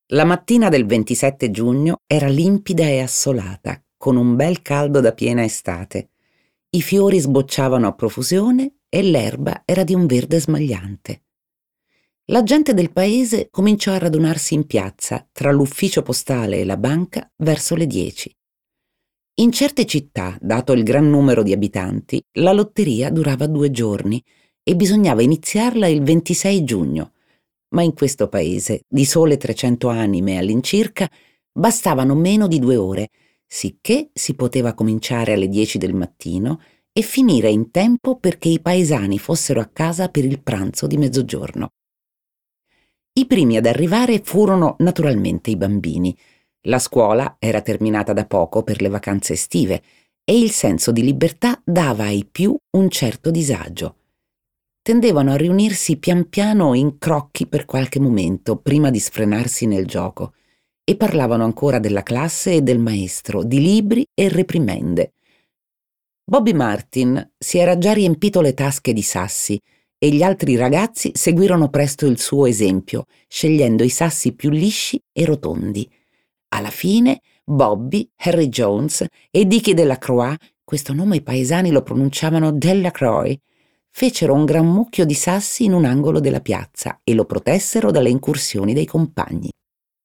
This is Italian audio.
La mattina del 27 giugno era limpida e assolata, con un bel caldo da piena estate. I fiori sbocciavano a profusione e l'erba era di un verde smagliante. La gente del paese cominciò a radunarsi in piazza, tra l'ufficio postale e la banca, verso le 10. In certe città, dato il gran numero di abitanti, la lotteria durava 2 giorni e bisognava iniziarla il 26 giugno, ma in questo paese, di sole 300 anime all'incirca, bastavano meno di 2 ore, sicché si poteva cominciare alle 10 del mattino e finire in tempo perché i paesani fossero a casa per il pranzo di mezzogiorno. I primi ad arrivare furono naturalmente i bambini. La scuola era terminata da poco per le vacanze estive e il senso di libertà dava ai più un certo disagio. Tendevano a riunirsi pian piano in crocchi per qualche momento prima di sfrenarsi nel gioco e parlavano ancora della classe e del maestro, di libri e reprimende. Bobby Martin si era già riempito le tasche di sassi e gli altri ragazzi seguirono presto il suo esempio, scegliendo i sassi più lisci e rotondi. Alla fine Bobby, Harry Jones e Dicky Delacroix, questo nome i paesani lo pronunciavano Delacroix, fecero un gran mucchio di sassi in un angolo della piazza e lo protessero dalle incursioni dei compagni.